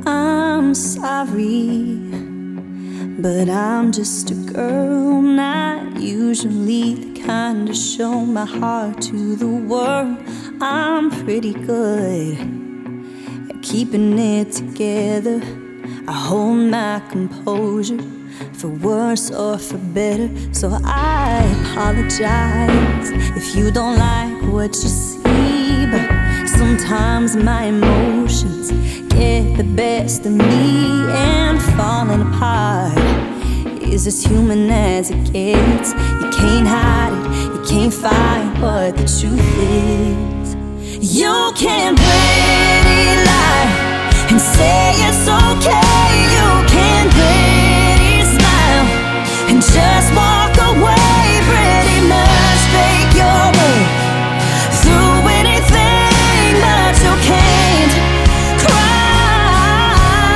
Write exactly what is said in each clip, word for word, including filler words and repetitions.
I'm sorry, but I'm just a girl, not usually the kind to show my heart to the world. I'm pretty good at keeping it together. I hold my composure, for worse or for better. So I apologize if you don't like what you see, but sometimes my emotions get the best of me, and falling apart is as human as it gets. You can't hide it, you can't fight what the truth is. You can pretty lie and say it's okay. You can pretty smile and just walk away. Pretty much fake your way through anything, but you can't cry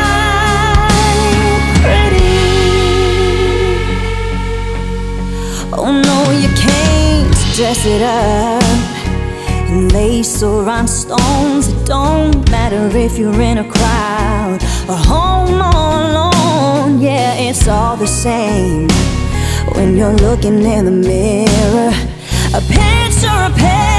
pretty. Oh no, you can't dress it up in lace or rhinestones. It don't matter if you're in a crowd or home all alone. Yeah, it's all the same when you're looking in the mirror. A picture, a picture